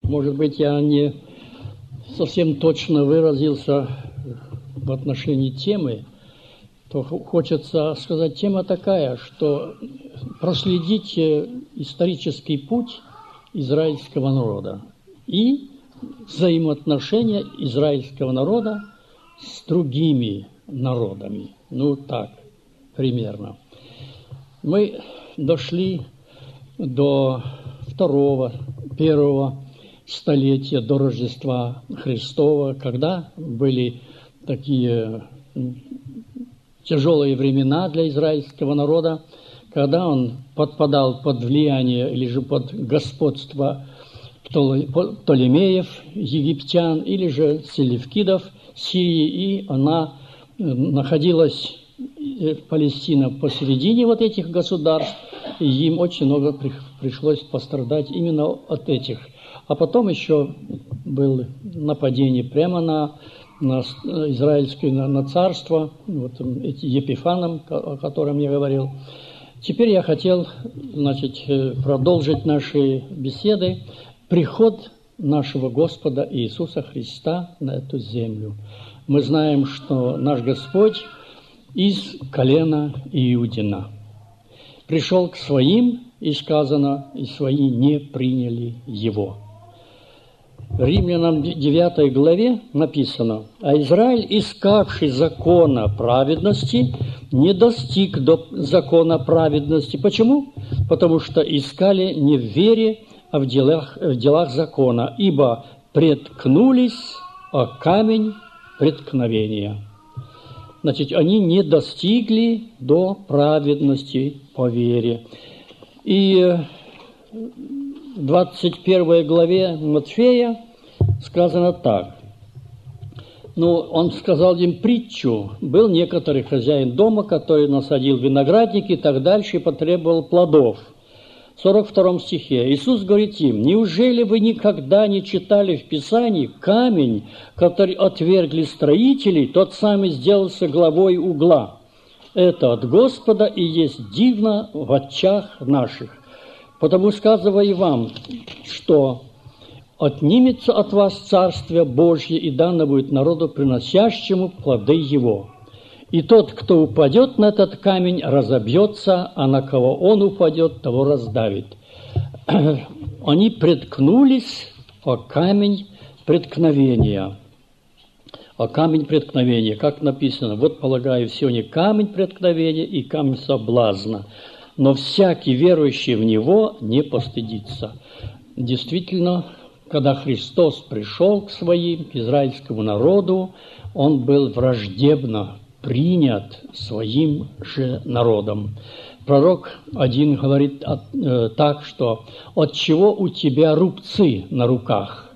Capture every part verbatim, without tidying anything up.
может быть, я не совсем точно выразился в отношении темы, то хочется сказать, тема такая, что проследить исторический путь израильского народа и взаимоотношения израильского народа с другими народами. Ну, так, примерно. Мы дошли до второго, первого столетия, до Рождества Христова, когда были такие тяжелые времена для израильского народа, когда он подпадал под влияние или же под господство Птолемеев, египтян, или же селевкидов Сирии, и она находилась, Палестина, посередине вот этих государств, и им очень много пришлось пострадать именно от этих. А потом еще было нападение прямо на, на израильское, на, на царство, вот эти Епифаном, о котором я говорил. Теперь я хотел, значит, продолжить наши беседы. Приход нашего Господа Иисуса Христа на эту землю. Мы знаем, что наш Господь из колена Иудина пришел к своим, и сказано, и свои не приняли его. В Римлянам девятой главе написано: «А Израиль, искавший закона праведности, не достиг до закона праведности». Почему? Потому что искали не в вере, а в делах, в делах закона, ибо преткнулись о камень преткновения. Значит, они не достигли до праведности по вере. И в двадцать первой главе Матфея сказано так. Ну, он сказал им притчу. Был некоторый хозяин дома, который насадил виноградник и так дальше, и потребовал плодов. В сорок втором стихе Иисус говорит им: «Неужели вы никогда не читали в Писании: камень, который отвергли строители, тот самый сделался главой угла? Это от Господа и есть дивно в очах наших. Потому сказываю вам, что отнимется от вас Царствие Божье и дано будет народу, приносящему плоды его. И тот, кто упадет на этот камень, разобьется, а на кого он упадет, того раздавит». Они преткнулись о камень преткновения. О камень преткновения, как написано: «Вот, полагаю, сегодня камень преткновения и камень соблазна, но всякий верующий в него не постыдится». Действительно, когда Христос пришел к своим, к израильскому народу, он был враждебно принят своим же народом. Пророк один говорит э, так, что «от чего у тебя рубцы на руках?»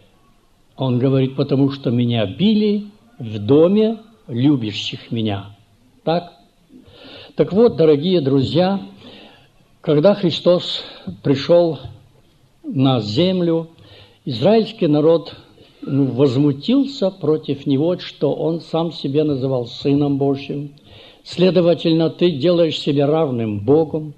Он говорит: «потому что меня били в доме любящих меня». Так? Так вот, дорогие друзья, когда Христос пришел на землю, израильский народ ну, возмутился против него, что он сам себя называл Сыном Божьим. Следовательно, ты делаешь себя равным Богом.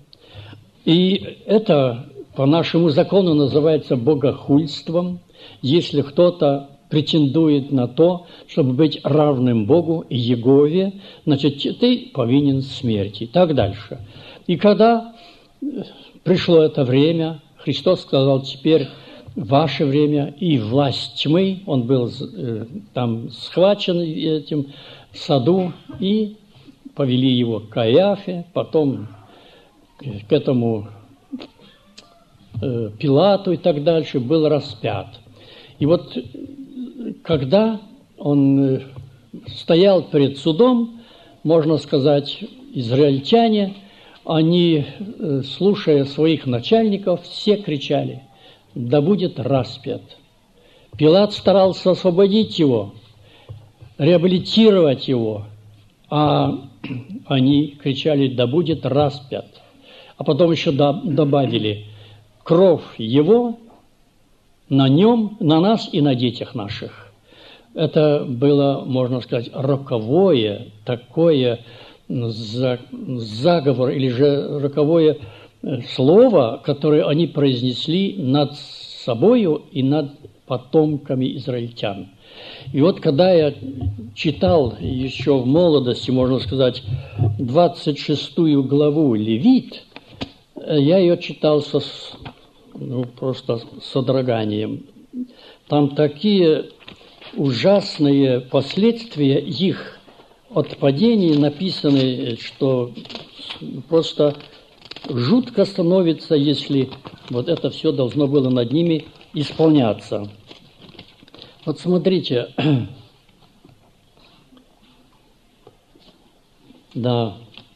И это по нашему закону называется богохульством, если кто-то претендует на то, чтобы быть равным Богу и Егове, значит, ты повинен смерти. И так дальше. И когда пришло это время, Христос сказал: теперь ваше время и власть тьмы. Он был э, там схвачен этим в саду, и повели его к Каиафе, потом к этому э, Пилату и так дальше, был распят. И вот когда он э, стоял перед судом, можно сказать, израильтяне, они, э, слушая своих начальников, все кричали: «Да будет распят». Пилат старался освободить его, реабилитировать его, а они кричали: «Да будет распят». А потом еще добавили: «Кровь его на нем, на нас и на детях наших». Это было, можно сказать, роковое такое заговор или же роковое слово, которое они произнесли над собою и над потомками израильтян. И вот когда я читал еще в молодости, можно сказать, двадцать шестую главу Левит, я ее читал со, ну, просто с содроганием. Там такие ужасные последствия их отпадений написаны, что просто жутко становится, если вот это все должно было над ними исполняться. Вот смотрите, да,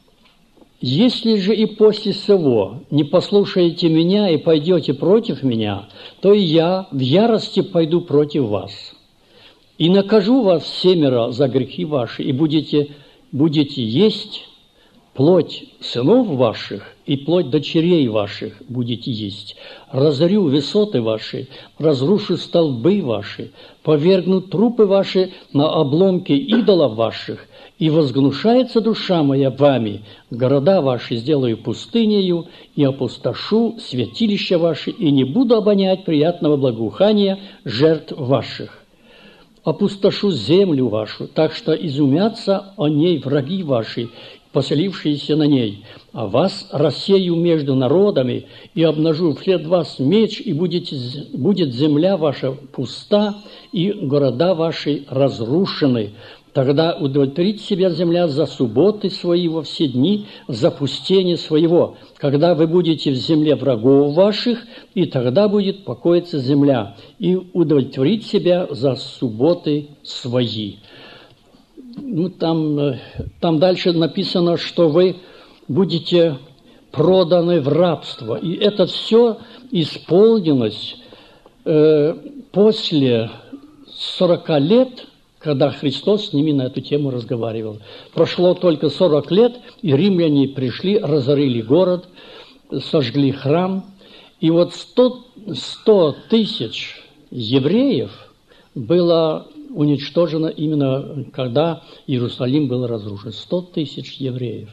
если же и после сего не послушаете меня и пойдете против меня, то и я в ярости пойду против вас. И накажу вас семеро за грехи ваши, и будете, будете есть плоть сынов ваших и плоть дочерей ваших будете есть. Разорю высоты ваши, разрушу столбы ваши, повергну трупы ваши на обломки идолов ваших, и возгнушается душа моя вами, города ваши сделаю пустынею, и опустошу святилища ваши, и не буду обонять приятного благоухания жертв ваших. Опустошу землю вашу, так что изумятся о ней враги ваши, поселившиеся на ней, а вас рассею между народами и обнажу вслед вас меч, и будете, будет земля ваша пуста, и города ваши разрушены. Тогда удовлетворит себя земля за субботы свои во все дни запустения своего, когда вы будете в земле врагов ваших, и тогда будет покоиться земля, и удовлетворит себя за субботы свои. Ну, там, там дальше написано, что вы будете проданы в рабство. И это все исполнилось э, после сорока лет, когда Христос с ними на эту тему разговаривал. Прошло только сорок лет, и римляне пришли, разорили город, сожгли храм. И вот сто, сто тысяч евреев было уничтожено именно когда Иерусалим был разрушен. Сто тысяч евреев.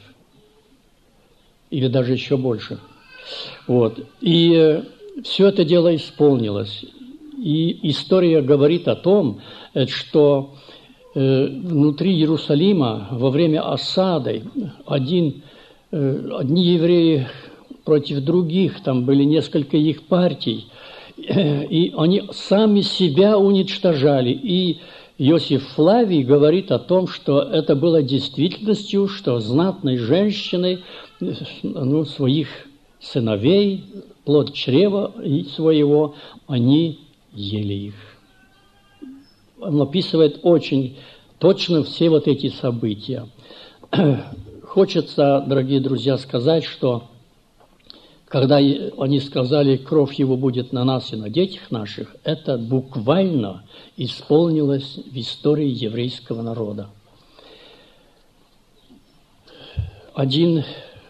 Или даже еще больше. Вот. И все это дело исполнилось. И история говорит о том, что внутри Иерусалима во время осады один, одни евреи против других, там были несколько их партий, и они сами себя уничтожали. И Иосиф Флавий говорит о том, что это было действительностью, что знатные женщины, ну, своих сыновей, плод чрева своего, они ели их. Он описывает очень точно все вот эти события. Хочется, дорогие друзья, сказать, что когда они сказали, кровь его будет на нас и на детях наших, это буквально исполнилось в истории еврейского народа. Один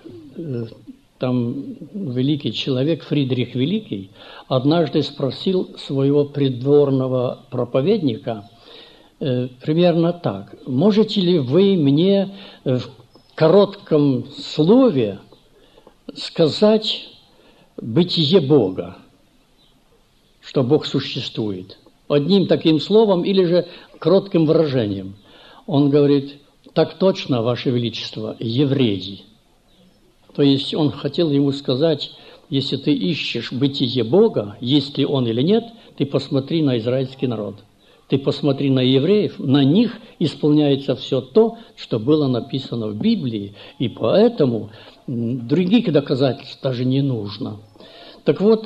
там великий человек, Фридрих Великий, однажды спросил своего придворного проповедника э, примерно так: можете ли вы мне в коротком слове сказать бытие Бога, что Бог существует, одним таким словом или же коротким выражением? Он говорит: так точно, Ваше Величество, евреи. То есть он хотел ему сказать: если ты ищешь бытие Бога, есть ли он или нет, ты посмотри на израильский народ, ты посмотри на евреев, на них исполняется все то, что было написано в Библии, и поэтому других доказательств даже не нужно. Так вот,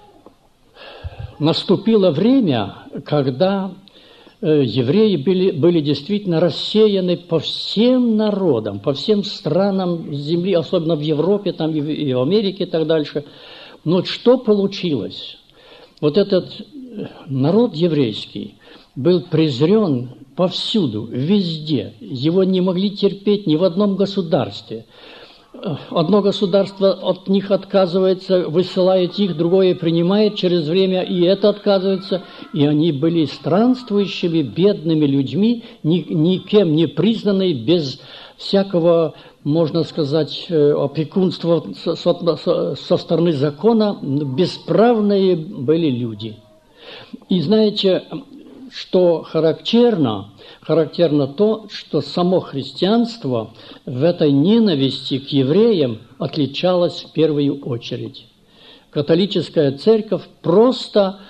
наступило время, когда евреи были, были действительно рассеяны по всем народам, по всем странам земли, особенно в Европе, там и в, и в Америке и так дальше. Но что получилось? Вот этот народ еврейский был презрен повсюду, везде. Его не могли терпеть ни в одном государстве. Одно государство от них отказывается, высылает их, другое принимает через время, и это отказывается. И они были странствующими, бедными людьми, ни, никем не признанные, без всякого можно сказать, опекунство со стороны закона, бесправные были люди. И знаете, что характерно? Характерно то, что само христианство в этой ненависти к евреям отличалось в первую очередь. Католическая церковь просто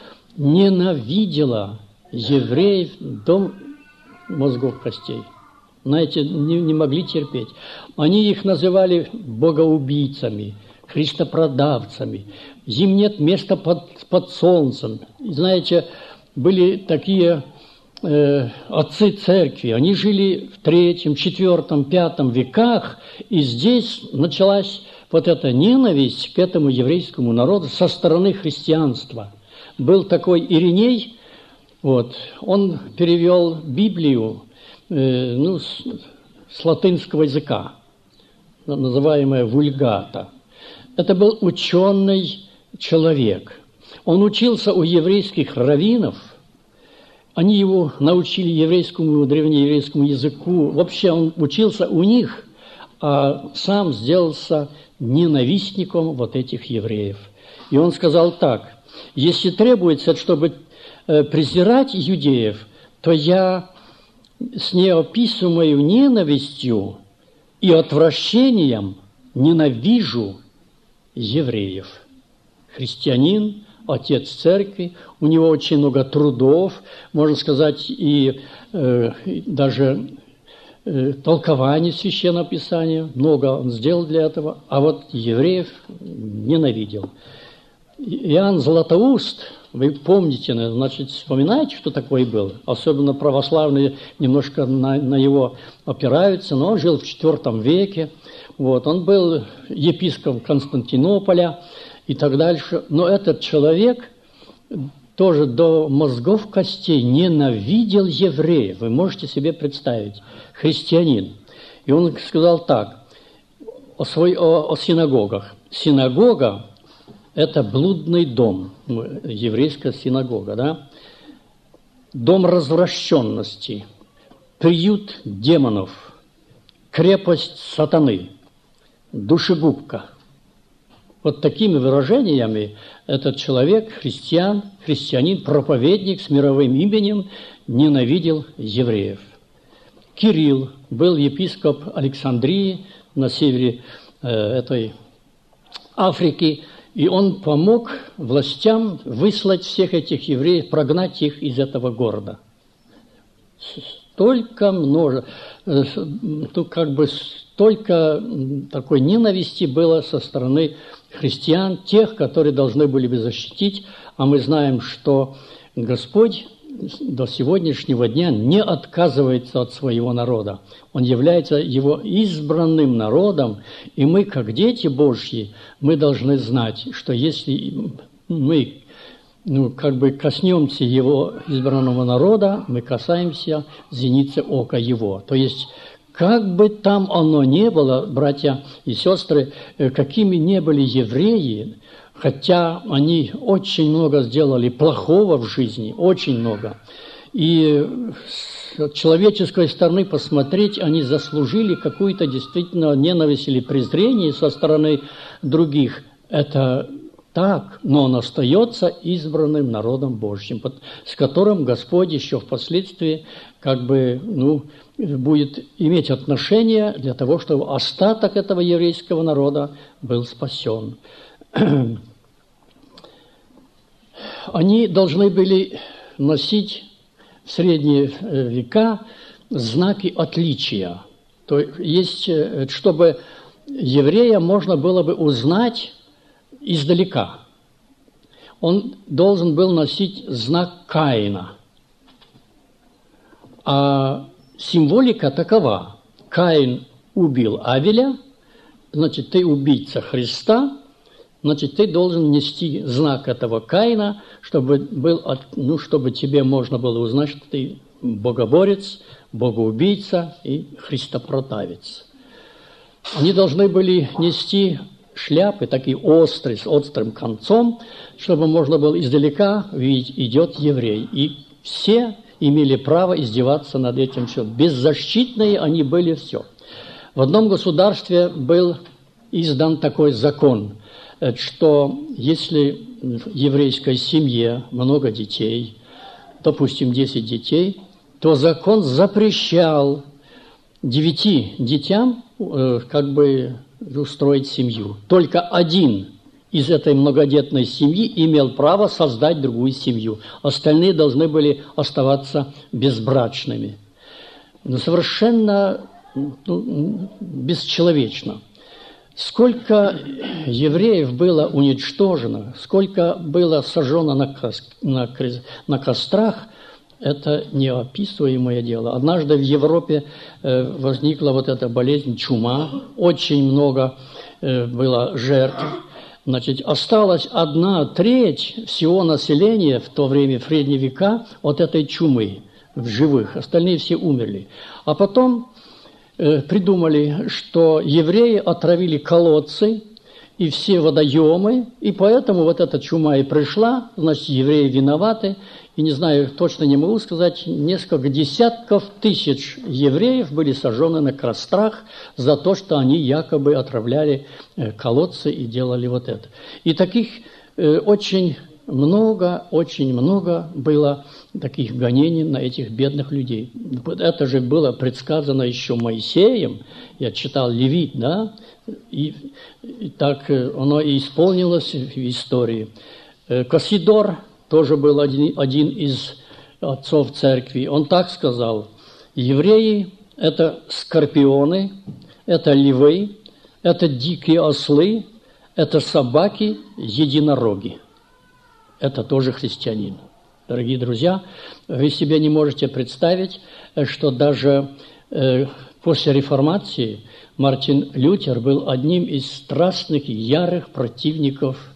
ненавидела евреев до мозгов костей. Знаете, не, не могли терпеть. Они их называли богоубийцами, христопродавцами. Им нет места под, под солнцем. Знаете, были такие э, отцы церкви. Они жили в третьем, четвертом, пятом веках. И здесь началась вот эта ненависть к этому еврейскому народу со стороны христианства. Был такой Ириней, вот, он перевел Библию э, ну, с, с латынского языка, называемая вульгата. Это был ученый человек. Он учился у еврейских раввинов. Они его научили еврейскому, древнееврейскому языку. Вообще он учился у них, а сам сделался ненавистником вот этих евреев. И он сказал так: если требуется, чтобы презирать иудеев, то я с неописуемой ненавистью и отвращением ненавижу евреев. Христианин, отец церкви, у него очень много трудов, можно сказать, и э, даже э, толкование Священного Писания, много он сделал для этого, а вот евреев ненавидел. Иоанн Златоуст, вы помните, значит, вспоминаете, что такое был? Особенно православные немножко на, на его опираются, но он жил в четвёртом веке. Вот, он был епископом Константинополя и так дальше. Но этот человек тоже до мозгов костей ненавидел евреев. Вы можете себе представить, христианин. И он сказал так о, свой, о, о синагогах. Синагога – это блудный дом, еврейская синагога, да? Дом развращенности, приют демонов, крепость сатаны, душегубка. Вот такими выражениями этот человек, христиан, христианин, проповедник с мировым именем, ненавидел евреев. Кирилл был епископ Александрии на севере э, этой Африки, и он помог властям выслать всех этих евреев, прогнать их из этого города. Столько много, ну, как бы столько такой ненависти было со стороны христиан, тех, которые должны были бы защитить, а мы знаем, что Господь до сегодняшнего дня не отказывается от своего народа. Он является его избранным народом, и мы, как дети Божьи, мы должны знать, что если мы ну, как бы коснемся его избранного народа, мы касаемся зеницы ока его. То есть, как бы там оно ни было, братья и сестры, какими не были евреи, хотя они очень много сделали плохого в жизни, очень много. И с человеческой стороны посмотреть, они заслужили какую-то действительно ненависть или презрение со стороны других. Это так, но он остается избранным народом Божьим, с которым Господь еще впоследствии как бы, ну, будет иметь отношение для того, чтобы остаток этого еврейского народа был спасен. Они должны были носить в средние века знаки отличия. То есть, чтобы еврея можно было бы узнать издалека. Он должен был носить знак Каина. А символика такова. Каин убил Авеля, значит, ты убийца Христа, значит, ты должен нести знак этого Каина, чтобы, был, ну, чтобы тебе можно было узнать, что ты богоборец, богоубийца и христопродавец. Они должны были нести шляпы, такие острые, с острым концом, чтобы можно было издалека видеть, идет еврей. И все имели право издеваться над этим все. Беззащитные они были все. В одном государстве был издан такой закон, что если в еврейской семье много детей, допустим, десять детей, то закон запрещал девяти детям э, как бы устроить семью. Только один из этой многодетной семьи имел право создать другую семью. Остальные должны были оставаться безбрачными. Но совершенно ну, бесчеловечно. Сколько евреев было уничтожено, сколько было сожжено на, на, на кострах, это неописуемое дело. Однажды в Европе э, возникла вот эта болезнь чума, очень много э, было жертв. Значит, осталась одна треть всего населения в то время, в средние века, от этой чумы в живых. Остальные все умерли. А потом э, придумали, что евреи отравили колодцы и все водоемы, и поэтому вот эта чума и пришла, значит, евреи виноваты. И не знаю, точно не могу сказать, несколько десятков тысяч евреев были сожжены на кострах за то, что они якобы отравляли колодцы и делали вот это. И таких э, очень много, очень много было таких гонений на этих бедных людей. Это же было предсказано еще Моисеем, я читал Левит, да, и, и так оно и исполнилось в истории. Кассидор тоже был один, один из отцов церкви. Он так сказал: евреи – это скорпионы, это львы, это дикие ослы, это собаки, единороги. Это тоже христианин. Дорогие друзья, вы себе не можете представить, что даже э, после реформации Мартин Лютер был одним из страстных и ярых противников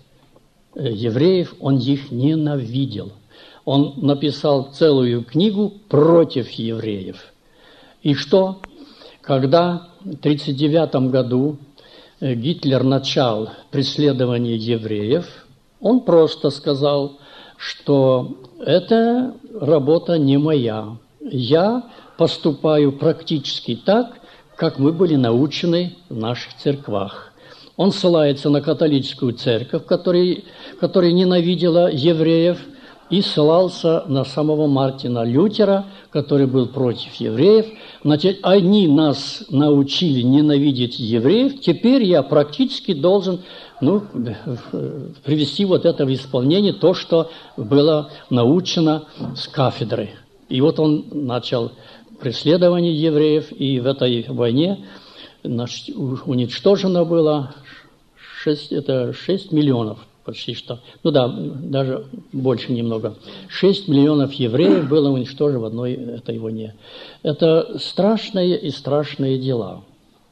евреев, он их ненавидел. Он написал целую книгу против евреев. И что? Когда в тысяча девятьсот тридцать девятом году Гитлер начал преследование евреев, он просто сказал, что это работа не моя. Я поступаю практически так, как мы были научены в наших церквах. Он ссылается на католическую церковь, которая, которая ненавидела евреев, и ссылался на самого Мартина Лютера, который был против евреев. Значит, они нас научили ненавидеть евреев, теперь я практически должен ну, привести вот это в исполнение, то, что было научено с кафедры. И вот он начал преследование евреев, и в этой войне значит, уничтожено было шесть, это шесть миллионов почти что. Ну да, даже больше немного. шесть миллионов евреев было уничтожено в одной этой войне. Это страшные и страшные дела.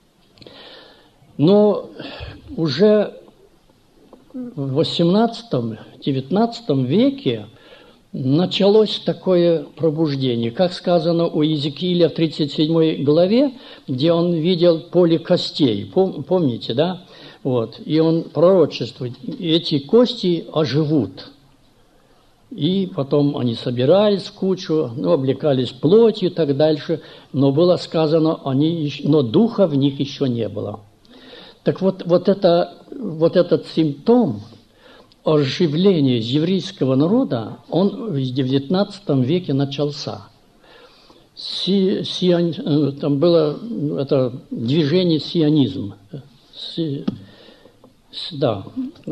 Но уже в восемнадцатом-девятнадцатом веке началось такое пробуждение. Как сказано у Иезекииля в тридцать седьмой главе, где он видел поле костей. Помните, да? Вот. И он пророчествует, эти кости оживут. И потом они собирались в кучу, ну, облекались плотью и так дальше. Но было сказано, они, но духа в них еще не было. Так вот, вот, это, вот этот симптом оживления еврейского народа, он в девятнадцатом веке начался. Си, сион, там было это движение сионизм. Си, да,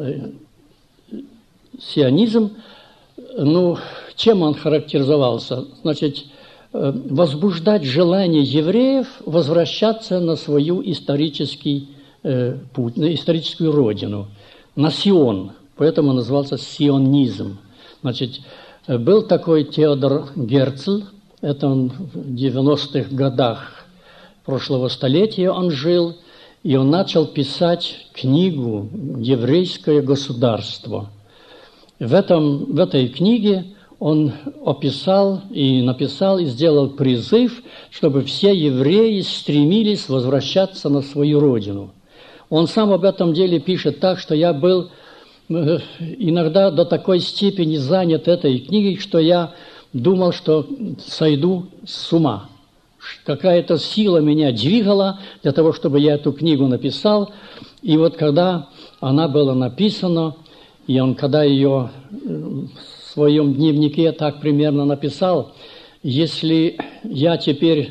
сионизм, ну, чем он характеризовался? Значит, возбуждать желание евреев возвращаться на свою исторический э, путь, на историческую родину, на Сион. Поэтому назывался сионизм. Значит, был такой Теодор Герцль, это он в девяностых годах прошлого столетия он жил, и он начал писать книгу «Еврейское государство». В, этом, в этой книге он описал и написал, и сделал призыв, чтобы все евреи стремились возвращаться на свою родину. Он сам об этом деле пишет так, что я был иногда до такой степени занят этой книгой, что я думал, что сойду с ума, какая-то сила меня двигала для того, чтобы я эту книгу написал. И вот когда она была написана, и он, когда ее в своем дневнике так примерно написал, если я теперь,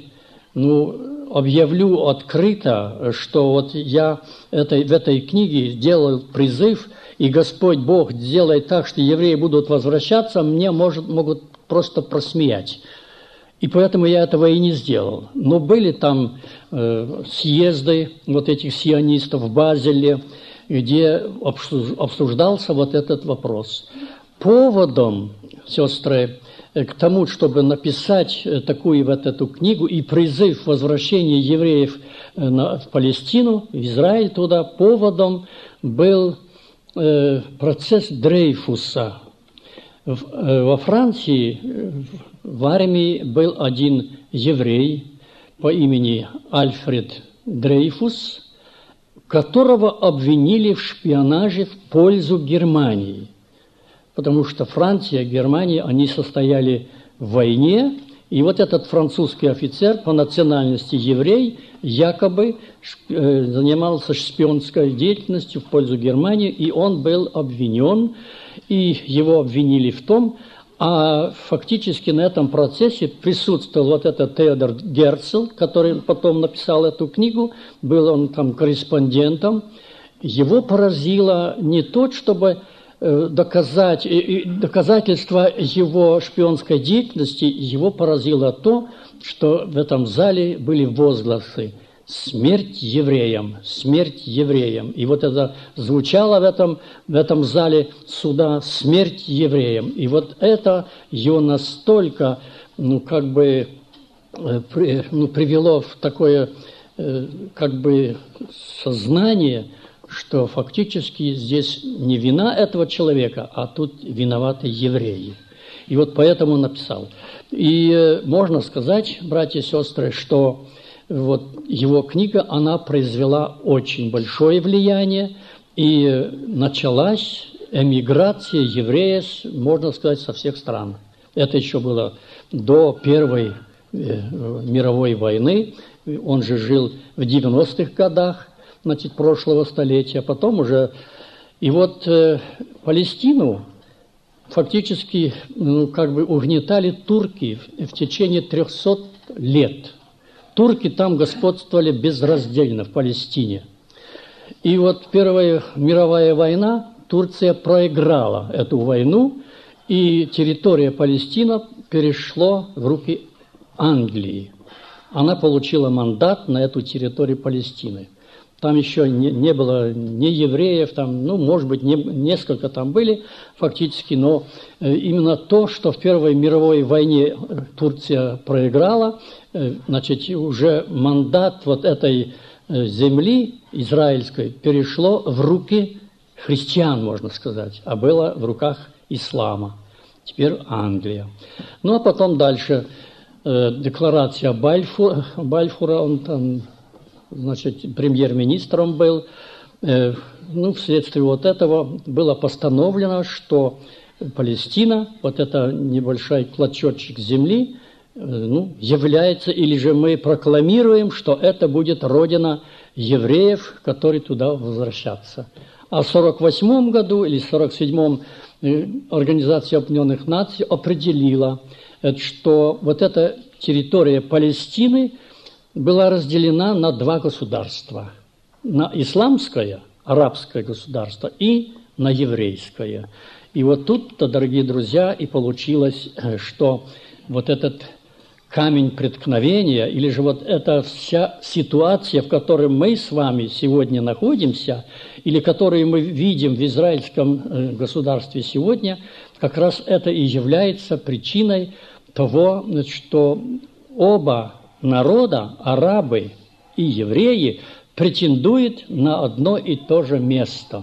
ну, объявлю открыто, что вот я этой, в этой книге делал призыв, и Господь Бог делает так, что евреи будут возвращаться, мне может, могут просто просмеять. И поэтому я этого и не сделал. Но были там э, съезды вот этих сионистов в Базеле, где обсуждался вот этот вопрос. Поводом, сестры, к тому, чтобы написать такую вот эту книгу и призыв возвращения евреев в Палестину, в Израиль туда, поводом был э, процесс Дрейфуса. В, э, во Франции в армии был один еврей по имени Альфред Дрейфус, которого обвинили в шпионаже в пользу Германии. Потому что Франция и Германия, они состояли в войне, и вот этот французский офицер, по национальности еврей, якобы занимался шпионской деятельностью в пользу Германии, и он был обвинен, и его обвинили в том, а фактически на этом процессе присутствовал вот этот Теодор Герцл, который потом написал эту книгу, был он там корреспондентом. Его поразило не то, чтобы доказать, доказательства его шпионской деятельности, его поразило то, что в этом зале были возгласы «Смерть евреям! Смерть евреям!». И вот это звучало в этом, в этом зале суда «Смерть евреям!». И вот это его настолько, ну, как бы, при, ну, привело в такое, как бы, сознание, что фактически здесь не вина этого человека, а тут виноваты евреи. И вот поэтому он написал. И можно сказать, братья и сестры, что вот его книга, она произвела очень большое влияние, и началась эмиграция евреев, можно сказать, со всех стран. Это еще было до Первой мировой войны. Он же жил в девяностых годах, значит, прошлого столетия, потом уже... И вот э, Палестину фактически, ну, как бы угнетали турки в, в течение трехсот лет. Турки там господствовали безраздельно в Палестине. И вот Первая мировая война, Турция проиграла эту войну, и территория Палестины перешла в руки Англии. Она получила мандат на эту территорию Палестины. Там еще не, не было ни евреев, там, ну, может быть, не, несколько там были фактически, но именно то, что в Первой мировой войне Турция проиграла, значит, уже мандат вот этой земли израильской перешло в руки христиан, можно сказать, а было в руках ислама. Теперь Англия. Ну, а потом дальше декларация Бальфура, Бальфура, он там... значит, премьер-министром был. Ну, вследствие вот этого было постановлено, что Палестина, вот это небольшой клочочек земли, ну, является, или же мы прокламируем, что это будет родина евреев, которые туда возвращаться. А в сорок восьмом году или сорок седьмом Организация Объединенных Наций определила, что вот эта территория Палестины была разделена на два государства. На исламское, арабское государство и на еврейское. И вот тут-то, дорогие друзья, и получилось, что вот этот камень преткновения, или же вот эта вся ситуация, в которой мы с вами сегодня находимся, или которую мы видим в израильском государстве сегодня, как раз это и является причиной того, что оба народа, арабы и евреи, претендуют на одно и то же место.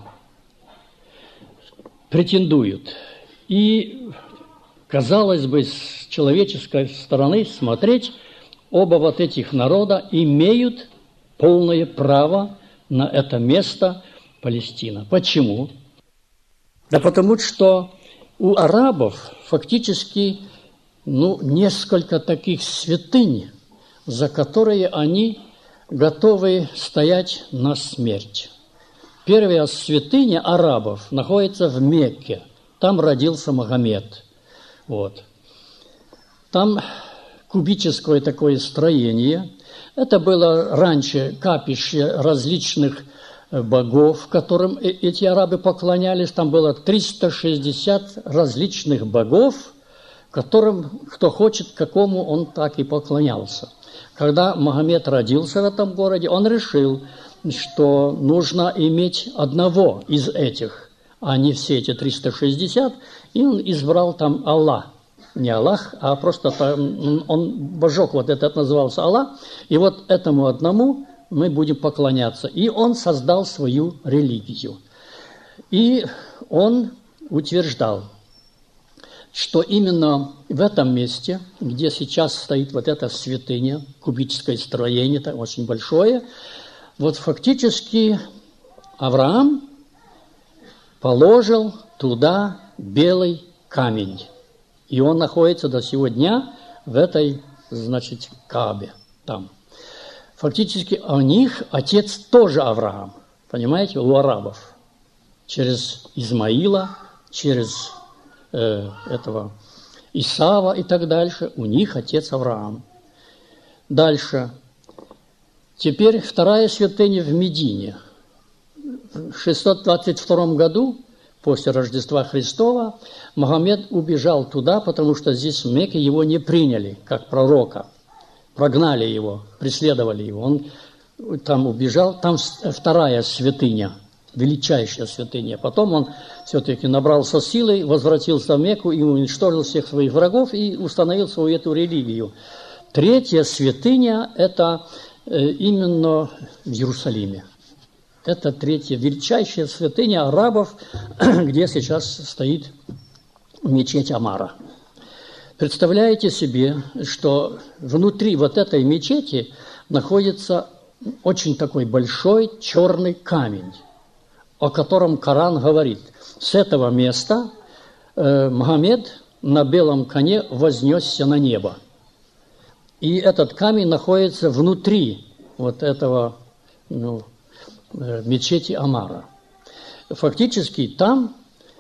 Претендуют. И, казалось бы, с человеческой стороны смотреть, оба вот этих народа имеют полное право на это место Палестина. Почему? Да потому что у арабов фактически, ну, несколько таких святынь, за которые они готовы стоять на смерть. Первая святыня арабов находится в Мекке. Там родился Магомед. Вот. Там кубическое такое строение. Это было раньше капище различных богов, которым эти арабы поклонялись. Там было триста шестьдесят различных богов, которым, кто хочет, какому он так и поклонялся. Когда Магомед родился в этом городе, он решил, что нужно иметь одного из этих, а не все эти триста шестьдесят, и он избрал там Аллах. Не Аллах, а просто там, он, божок вот этот назывался Аллах, и вот этому одному мы будем поклоняться. И он создал свою религию. И он утверждал, что именно в этом месте, где сейчас стоит вот эта святыня, кубическое строение, это очень большое, вот фактически Авраам положил туда белый камень. И он находится до сего дня в этой, значит, Каабе, там. Фактически у них отец тоже Авраам, понимаете, у арабов. Через Измаила, через э, этого Исава и так дальше, у них отец Авраам. Дальше. Теперь вторая святыня в Медине. В шестьсот двадцать втором году, после Рождества Христова, Магомед убежал туда, потому что здесь в Мекке его не приняли, как пророка. Прогнали его, преследовали его. Он там убежал. Там вторая святыня, величайшая святыня. Потом он все-таки набрался силой, возвратился в Мекку и уничтожил всех своих врагов и установил свою эту религию. Третья святыня – это именно в Иерусалиме. Это третья величайшая святыня арабов, где сейчас стоит мечеть Амара. Представляете себе, что внутри вот этой мечети находится очень такой большой черный камень, о котором Коран говорит. С этого места э, Магомед на белом коне вознесся на небо. И этот камень находится внутри вот этого ну, э, мечети Амара. Фактически там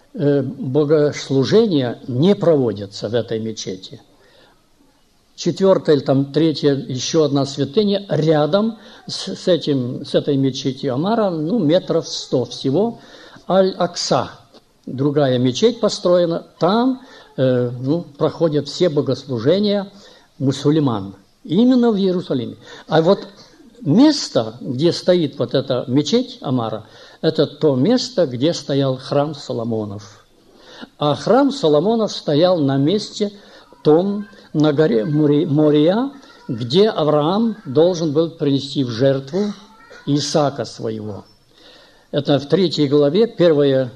богослужения не проводятся в этой мечети. Четвертая или там третья, еще одна святыня рядом с, с, этим, с этой мечетью Амара, ну, метров сто всего, Аль-Акса. Другая мечеть построена, там э, ну, проходят все богослужения мусульман. Именно в Иерусалиме. А вот место, где стоит вот эта мечеть Амара, это то место, где стоял храм Соломонов. А храм Соломонов стоял на месте том, на горе Мория, где Авраам должен был принести в жертву Исаака своего. Это в третьей главе, первое,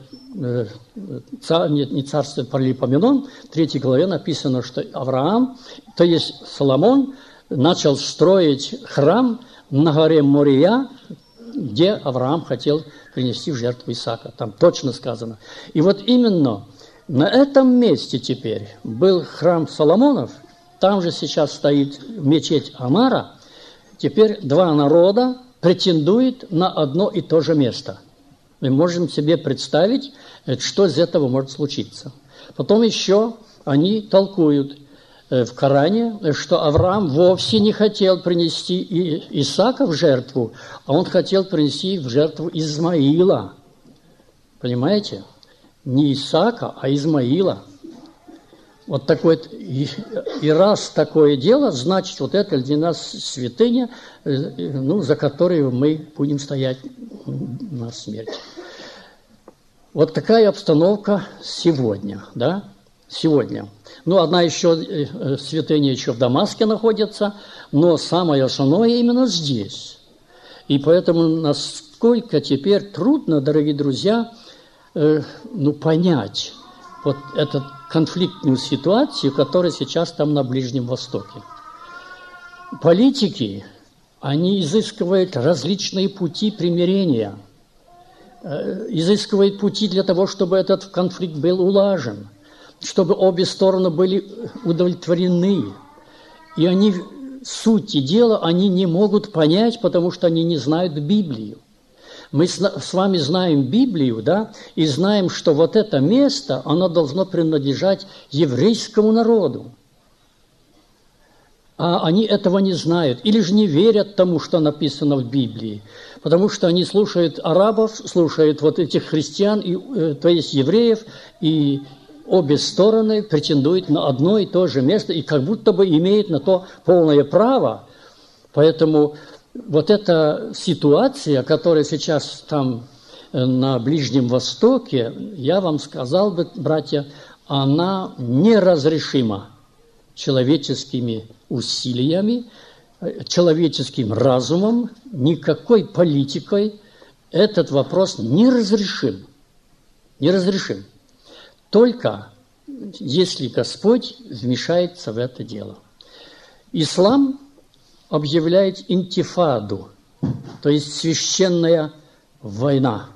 цар, нет, не царство Паралипоменон, в третьей главе написано, что Авраам, то есть Соломон, начал строить храм на горе Мория, где Авраам хотел принести в жертву Исаака. Там точно сказано. И вот именно на этом месте теперь был храм Соломонов, там же сейчас стоит мечеть Амара. Теперь два народа претендуют на одно и то же место. Мы можем себе представить, что из этого может случиться. Потом еще они толкуют в Коране, что Авраам вовсе не хотел принести Исаака в жертву, а он хотел принести в жертву Измаила. Понимаете? Не Исаака, а Измаила. Вот такой, и, и раз такое дело, значит, вот это для нас святыня, ну, за которую мы будем стоять на смерть. Вот такая обстановка сегодня, да? Сегодня. Ну, одна еще святыня еще в Дамаске находится, но самое основное именно здесь. И поэтому насколько теперь трудно, дорогие друзья, э, ну, понять вот эту конфликтную ситуацию, которая сейчас там на Ближнем Востоке. Политики, они изыскивают различные пути примирения, э, изыскивают пути для того, чтобы этот конфликт был улажен, чтобы обе стороны были удовлетворены. И они сути дела они не могут понять, потому что они не знают Библию. Мы с вами знаем Библию, да, и знаем, что вот это место, оно должно принадлежать еврейскому народу. А они этого не знают, или же не верят тому, что написано в Библии, потому что они слушают арабов, слушают вот этих христиан, и, то есть евреев, и обе стороны претендуют на одно и то же место, и как будто бы имеют на то полное право. Поэтому вот эта ситуация, которая сейчас там на Ближнем Востоке, я вам сказал бы, братья, она неразрешима человеческими усилиями, человеческим разумом, никакой политикой. Этот вопрос неразрешим. Неразрешим. Только если Господь вмешается в это дело. Ислам объявляет интифаду, то есть священная война.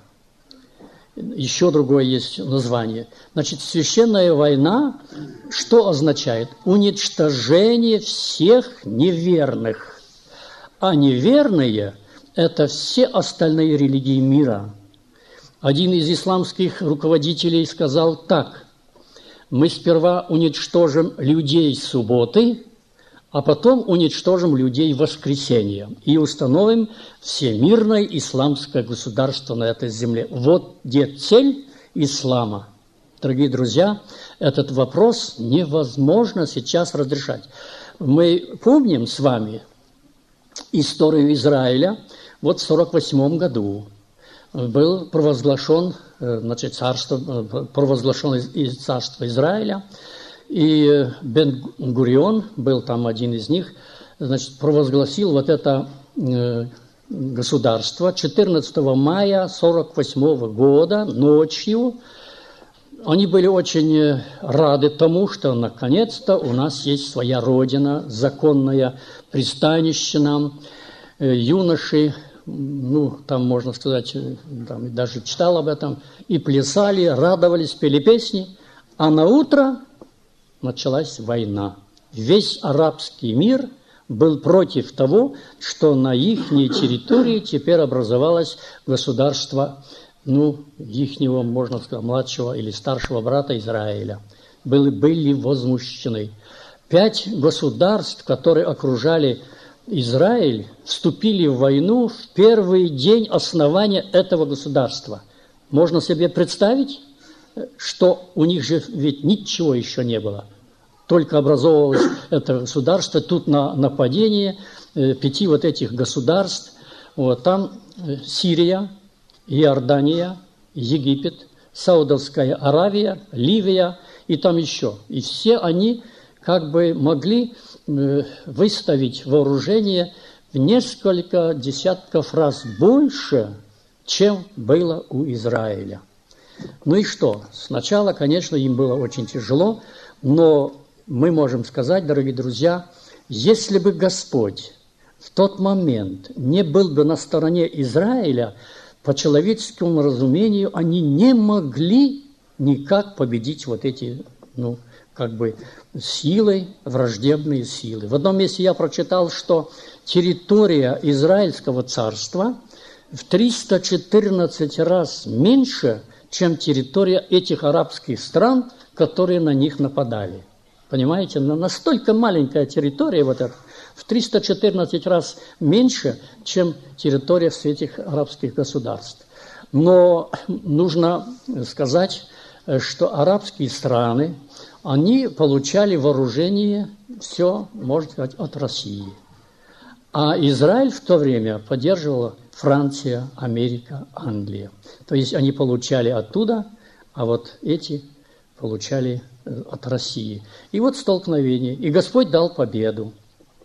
Еще другое есть название. Значит, священная война, что означает? Уничтожение всех неверных. А неверные – это все остальные религии мира. Один из исламских руководителей сказал так: мы сперва уничтожим людей субботы, а потом уничтожим людей воскресенья и установим всемирное исламское государство на этой земле. Вот где цель ислама. Дорогие друзья, этот вопрос невозможно сейчас разрешать. Мы помним с вами историю Израиля. Вот в сорок восьмом году был провозглашен, значит, царство, провозглашен из царства Израиля. И Бен-Гурион, был там один из них, значит, провозгласил вот это э, государство четырнадцатого мая сорок восьмого года ночью. Они были очень рады тому, что наконец-то у нас есть своя родина, законное пристанище нам. Э, юноши, ну, там, можно сказать, там, даже читал об этом, и плясали, радовались, пели песни, а на утро началась война. Весь арабский мир был против того, что на их территории теперь образовалось государство, ну, ихнего, можно сказать, младшего или старшего брата Израиля. Были, были возмущены. Пять государств, которые окружали Израиль, вступили в войну в первый день основания этого государства. Можно себе представить, что у них же ведь ничего еще не было. Только образовывалось это государство, тут на нападение э, пяти вот этих государств. Вот, там э, Сирия, Иордания, Египет, Саудовская Аравия, Ливия и там еще. И все они как бы могли э, выставить вооружение в несколько десятков раз больше, чем было у Израиля. Ну и что? Сначала, конечно, им было очень тяжело, но мы можем сказать, дорогие друзья, если бы Господь в тот момент не был бы на стороне Израиля, по человеческому разумению они не могли никак победить вот эти, ну, как бы силы, враждебные силы. В одном месте я прочитал, что территория Израильского царства в триста четырнадцать раз меньше, чем территория этих арабских стран, которые на них нападали. Понимаете, настолько маленькая территория вот эта, в триста четырнадцать раз меньше, чем территория этих арабских государств. Но нужно сказать, что арабские страны, они получали вооружение все, можно сказать, от России. А Израиль в то время поддерживала Франция, Америка, Англия. То есть они получали оттуда, а вот эти получали от России. И вот столкновение. И Господь дал победу.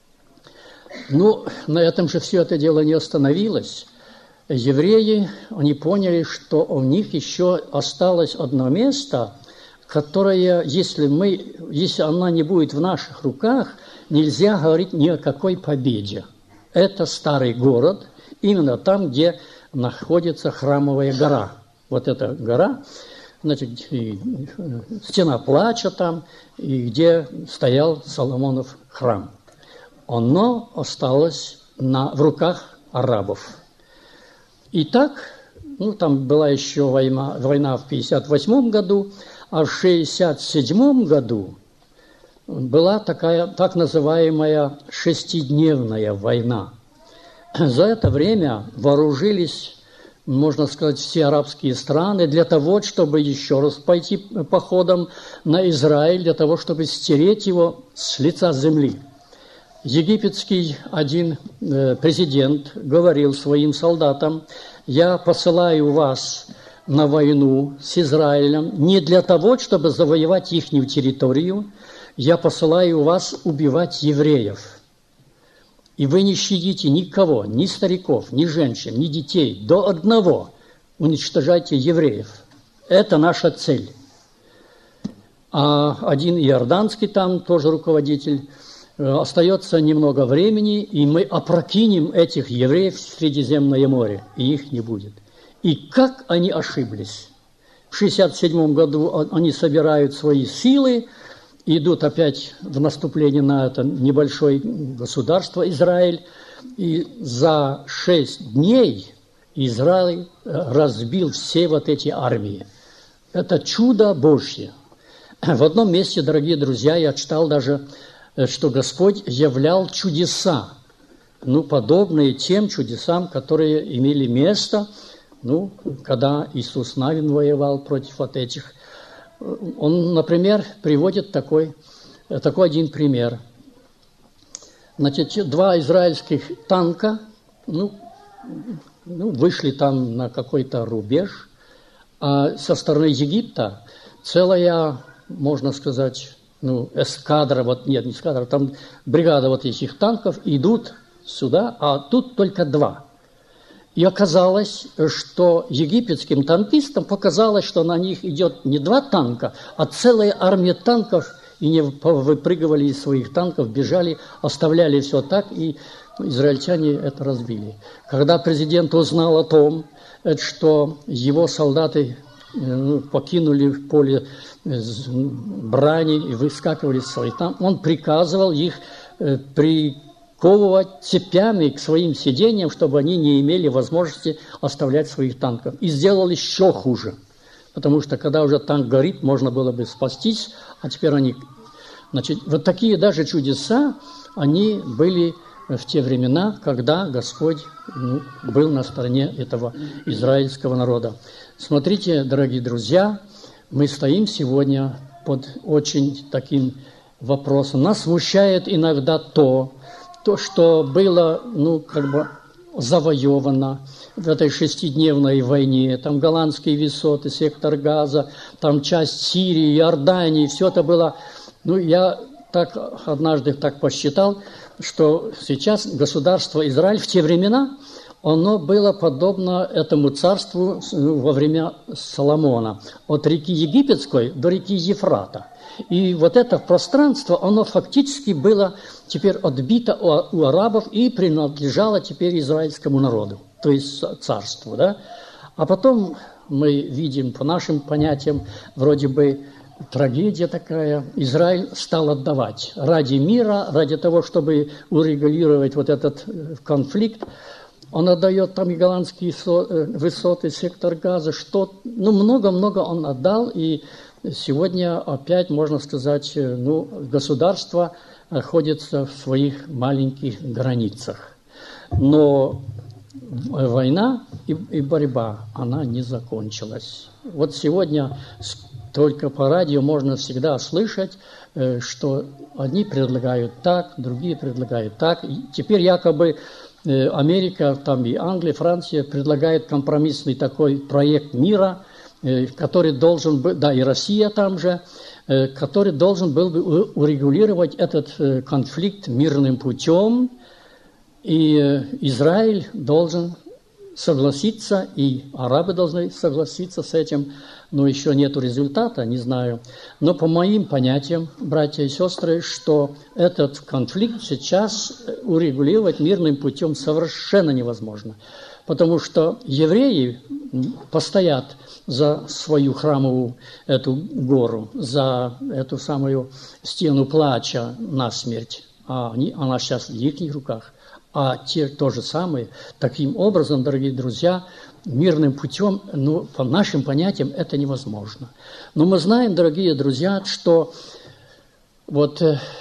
Ну, на этом же все это дело не остановилось. Евреи, они поняли, что у них еще осталось одно место, которое, если мы, если она не будет в наших руках, нельзя говорить ни о какой победе. Это старый город, именно там, где находится Храмовая гора. Вот эта гора, значит, и стена плача там, и где стоял Соломонов храм. оно осталось на, в руках арабов. И так, ну, там была еще война, война в пятьдесят восьмом году, а в шестьдесят седьмом году была такая так называемая шестидневная война. За это время вооружились, можно сказать, все арабские страны для того, чтобы еще раз пойти походом на Израиль, для того, чтобы стереть его с лица земли. Египетский один президент говорил своим солдатам: «Я посылаю вас на войну с Израилем не для того, чтобы завоевать их территорию, я посылаю вас убивать евреев. И вы не щадите никого, ни стариков, ни женщин, ни детей, до одного уничтожайте евреев. Это наша цель». А один иорданский там тоже руководитель: «Остается немного времени, и мы опрокинем этих евреев в Средиземное море, и их не будет». И как они ошиблись. В шестьдесят седьмом году они собирают свои силы, идут опять в наступление на это небольшое государство Израиль, и за шесть дней Израиль разбил все вот эти армии. Это чудо Божье. В одном месте, дорогие друзья, я читал даже, что Господь являл чудеса, ну, подобные тем чудесам, которые имели место, ну, когда Иисус Навин воевал против вот этих. Он, например, приводит такой, такой один пример. Значит, два израильских танка, ну, ну, вышли там на какой-то рубеж, а со стороны Египта целая, можно сказать, ну, эскадра, вот нет, не эскадра, там бригада вот этих танков идут сюда, а тут только два. И оказалось, что египетским танкистам показалось, что на них идет не два танка, а целая армия танков, и не выпрыгивали из своих танков, бежали, оставляли все так, и израильтяне это разбили. Когда президент узнал о том, что его солдаты покинули поле брани и выскакивали из своих танков, он приказывал их при ковывать цепями к своим сиденьям, чтобы они не имели возможности оставлять своих танков. И сделал еще хуже, потому что когда уже танк горит, можно было бы спастись, а теперь они... Значит, вот такие даже чудеса, они были в те времена, когда Господь, ну, был на стороне этого израильского народа. Смотрите, дорогие друзья, мы стоим сегодня под очень таким вопросом. Нас смущает иногда то, то, что было, ну, как бы завоевано в этой шестидневной войне, там голландские высоты, сектор Газа, там часть Сирии, Иордании, все это было, ну, я так однажды так посчитал, что сейчас государство Израиль в те времена, оно было подобно этому царству во время Соломона, от реки Египетской до реки Ефрата. И вот это пространство, оно фактически было теперь отбито у арабов и принадлежало теперь израильскому народу, то есть царству, да? А потом мы видим, по нашим понятиям, вроде бы трагедия такая. Израиль стал отдавать ради мира, ради того, чтобы урегулировать вот этот конфликт. Он отдает там и голландские высоты, сектор Газа, что, ну, много-много он отдал, и сегодня опять, можно сказать, ну, государство находится в своих маленьких границах. Но война и, и борьба, она не закончилась. Вот сегодня только по радио можно всегда слышать, что одни предлагают так, другие предлагают так. И теперь якобы Америка, там и Англия, Франция предлагают компромиссный такой проект мира, который должен был, да, и Россия там же, который должен был бы урегулировать этот конфликт мирным путем, и Израиль должен согласиться, и арабы должны согласиться с этим, но еще нет результата, не знаю. Но по моим понятиям, братья и сестры, что этот конфликт сейчас урегулировать мирным путем совершенно невозможно, потому что евреи постоят за свою храмовую эту гору, за эту самую стену плача насмерть. а они, она сейчас в их руках, а те то же самое. Таким образом, дорогие друзья, мирным путем, ну, по нашим понятиям, это невозможно. Но мы знаем, дорогие друзья, что вот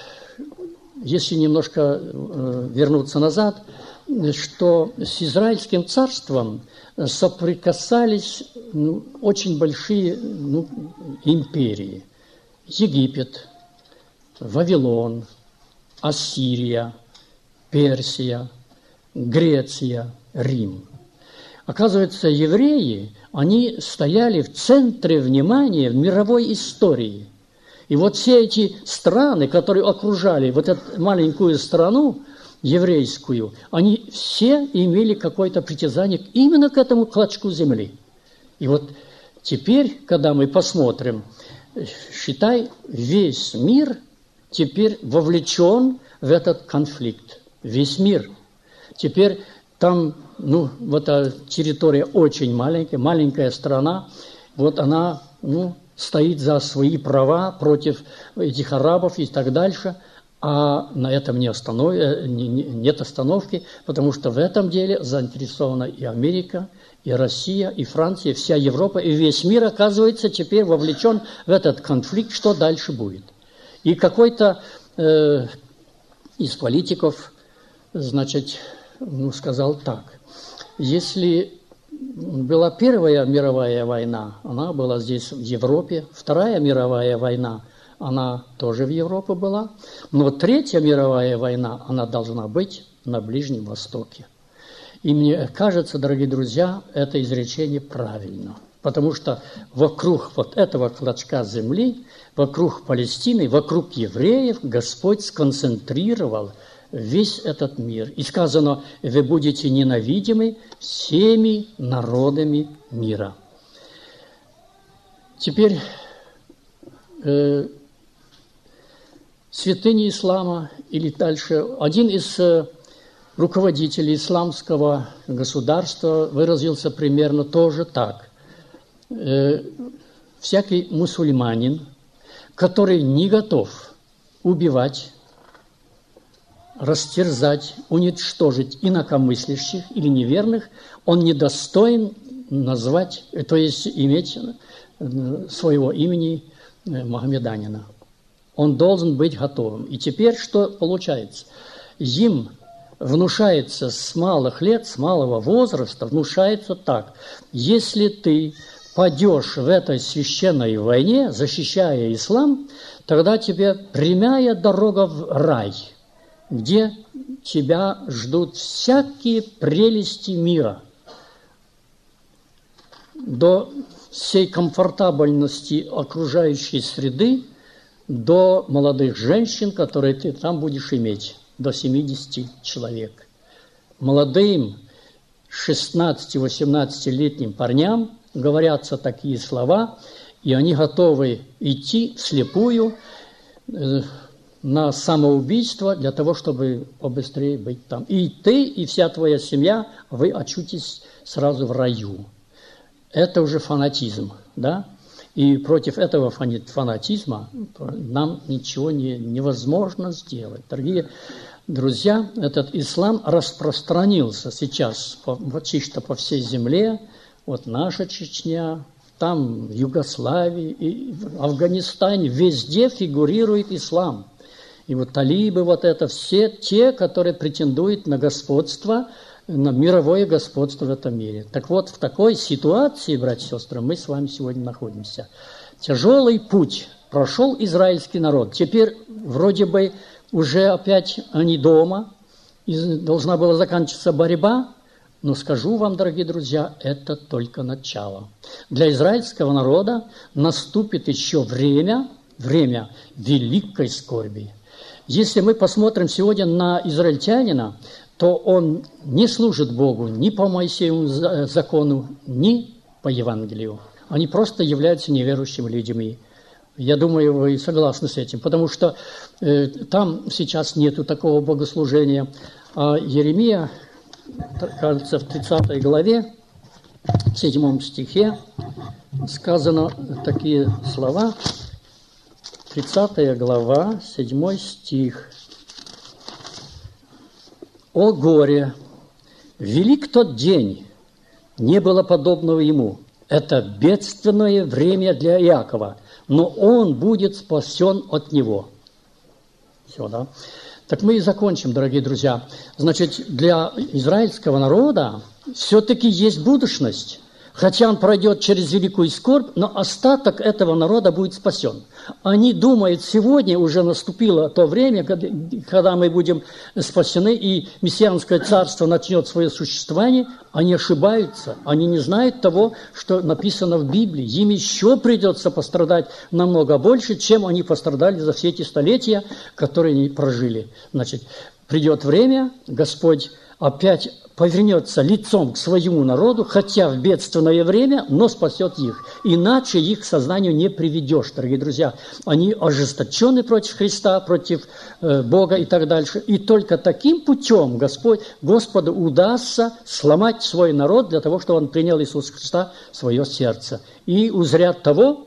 если немножко вернуться назад, что с Израильским царством соприкасались ну, очень большие ну, империи. Египет, Вавилон, Ассирия, Персия, Греция, Рим. Оказывается, евреи, они стояли в центре внимания в мировой истории. И вот все эти страны, которые окружали вот эту маленькую страну еврейскую, они все имели какое-то притязание именно к этому клочку земли. И вот теперь, когда мы посмотрим, считай, весь мир теперь вовлечен в этот конфликт. Весь мир. Теперь там, ну, вот эта территория очень маленькая, маленькая страна, вот она, ну, стоит за свои права против этих арабов и так дальше, а на этом не останов... нет остановки, потому что в этом деле заинтересована и Америка, и Россия, и Франция, вся Европа, и весь мир, оказывается, теперь вовлечен в этот конфликт, что дальше будет. И какой-то э, из политиков, значит, ну, сказал так, если была Первая мировая война, она была здесь в Европе, Вторая мировая война, она тоже в Европе была, но Третья мировая война, она должна быть на Ближнем Востоке. И мне кажется, дорогие друзья, это изречение правильно, потому что вокруг вот этого клочка земли, вокруг Палестины, вокруг евреев Господь сконцентрировал весь этот мир. И сказано, вы будете ненавидимы всеми народами мира. Теперь э, святыни ислама, или дальше, один из э, руководителей исламского государства выразился примерно тоже так. Э, всякий мусульманин, который не готов убивать, растерзать, уничтожить инакомыслящих или неверных, он недостоин назвать, то есть иметь своего имени Магомеданина. Он должен быть готовым. И теперь что получается? Им внушается с малых лет, с малого возраста, внушается так. Если ты падешь в этой священной войне, защищая ислам, тогда тебе прямая дорога в рай, где тебя ждут всякие прелести мира. До всей комфортабельности окружающей среды, до молодых женщин, которые ты там будешь иметь, до семидесяти человек. Молодым шестнадцати-восемнадцатилетним парням говорятся такие слова, и они готовы идти вслепую э, на самоубийство для того, чтобы побыстрее быть там. И ты, и вся твоя семья, вы очутитесь сразу в раю. Это уже фанатизм, да? И против этого фанатизма нам ничего не, невозможно сделать. Дорогие друзья, этот ислам распространился сейчас по, чисто по всей земле. Вот наша Чечня, там в Югославии, и в Афганистане, везде фигурирует ислам. И вот талибы, вот это, все те, которые претендуют на господство, на мировое господство в этом мире. Так вот, в такой ситуации, братья и сестры, мы с вами сегодня находимся. Тяжелый путь прошел израильский народ. Теперь вроде бы уже опять они дома, и должна была заканчиваться борьба, но скажу вам, дорогие друзья, это только начало. Для израильского народа наступит еще время, время великой скорби. Если мы посмотрим сегодня на израильтянина, то он не служит Богу ни по Моисееву закону, ни по Евангелию. Они просто являются неверующими людьми. Я думаю, вы согласны с этим, потому что э, там сейчас нету такого богослужения. А Еремия, кажется, в тридцатой главе, в седьмом стихе сказано такие слова. тридцатая глава, седьмой стих. «О горе! Велик тот день, не было подобного ему. Это бедственное время для Иакова, но он будет спасен от него». Все, да? Так мы и закончим, дорогие друзья. Значит, для израильского народа все-таки есть будущность. Хотя он пройдет через великую скорбь, но остаток этого народа будет спасен. Они думают, сегодня уже наступило то время, когда мы будем спасены, и мессианское царство начнет свое существование. Они ошибаются, они не знают того, что написано в Библии. Им еще придется пострадать намного больше, чем они пострадали за все эти столетия, которые они прожили. Значит, придет время, Господь опять повернется лицом к своему народу, хотя в бедственное время, но спасет их. Иначе их к сознанию не приведешь, дорогие друзья. Они ожесточены против Христа, против э, Бога и так дальше. И только таким путем Господь, Господу удастся сломать свой народ для того, чтобы он принял Иисуса Христа в свое сердце. И узрят того,